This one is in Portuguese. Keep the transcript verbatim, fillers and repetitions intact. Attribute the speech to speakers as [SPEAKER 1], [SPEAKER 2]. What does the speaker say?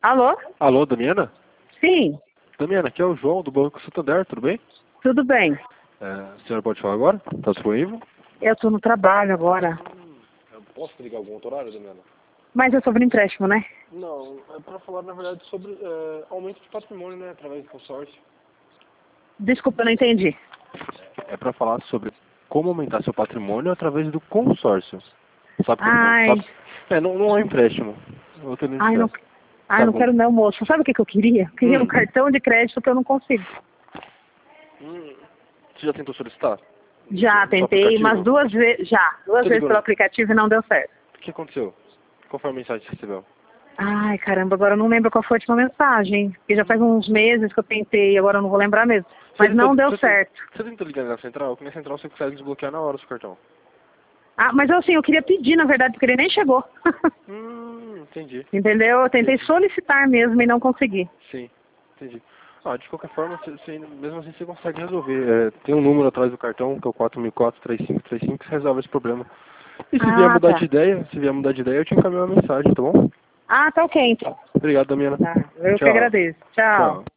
[SPEAKER 1] Alô?
[SPEAKER 2] Alô, Damiana?
[SPEAKER 1] Sim,
[SPEAKER 2] Damiana, aqui é o João do Banco Santander, tudo bem?
[SPEAKER 1] tudo bem.
[SPEAKER 2] É, a senhora pode falar agora? Está disponível?
[SPEAKER 1] Eu estou no trabalho agora.
[SPEAKER 2] Eu posso ligar algum outro horário, Damiana?
[SPEAKER 1] Mas é sobre empréstimo, né?
[SPEAKER 2] Não, é para falar, na verdade, sobre é, aumento de patrimônio, né, através do consórcio.
[SPEAKER 1] Desculpa, eu não entendi.
[SPEAKER 2] É para falar sobre como aumentar seu patrimônio através do consórcio. Sabe como?
[SPEAKER 1] Ai,
[SPEAKER 2] Sabe? É, não, não é empréstimo. Eu tô
[SPEAKER 1] ai, não, ai,
[SPEAKER 2] Tá
[SPEAKER 1] não
[SPEAKER 2] bom.
[SPEAKER 1] quero não, moço. Sabe o que, que eu queria? Eu queria um
[SPEAKER 2] Hum.
[SPEAKER 1] cartão de crédito que eu não consigo.
[SPEAKER 2] Hum, você já tentou solicitar?
[SPEAKER 1] Já
[SPEAKER 2] No
[SPEAKER 1] tentei
[SPEAKER 2] aplicativo?
[SPEAKER 1] umas duas vezes, já, duas
[SPEAKER 2] Você
[SPEAKER 1] vezes
[SPEAKER 2] ligou,
[SPEAKER 1] pelo
[SPEAKER 2] né?
[SPEAKER 1] aplicativo e não deu certo.
[SPEAKER 2] O que aconteceu? Qual foi a mensagem que você recebeu?
[SPEAKER 1] Ai, caramba, agora eu não lembro qual foi a última mensagem. Porque já faz uns meses que eu tentei, agora eu não vou lembrar mesmo.
[SPEAKER 2] Você
[SPEAKER 1] Mas não
[SPEAKER 2] tentou,
[SPEAKER 1] deu
[SPEAKER 2] você,
[SPEAKER 1] certo.
[SPEAKER 2] Você tentou ligar na central? Que na central você consegue desbloquear na hora o seu cartão.
[SPEAKER 1] Ah, mas eu, assim, eu queria pedir, na verdade, porque ele nem chegou.
[SPEAKER 2] Hum, entendi.
[SPEAKER 1] Entendeu? Eu tentei
[SPEAKER 2] Entendi.
[SPEAKER 1] solicitar mesmo e não consegui.
[SPEAKER 2] Sim, entendi. Ah, de qualquer forma, você, você, mesmo assim você consegue resolver. É, tem um número atrás do cartão, que é o quatro mil e quatro, três cinco três cinco, que resolve esse problema. E se vier
[SPEAKER 1] Ah,
[SPEAKER 2] mudar
[SPEAKER 1] tá.
[SPEAKER 2] de ideia, se vier mudar de ideia, eu te encaminho uma mensagem, tá bom?
[SPEAKER 1] Ah, tá ok, então.
[SPEAKER 2] Obrigado, Damiana.
[SPEAKER 1] Tá, eu que
[SPEAKER 2] Tchau.
[SPEAKER 1] agradeço. Tchau.
[SPEAKER 2] Tchau.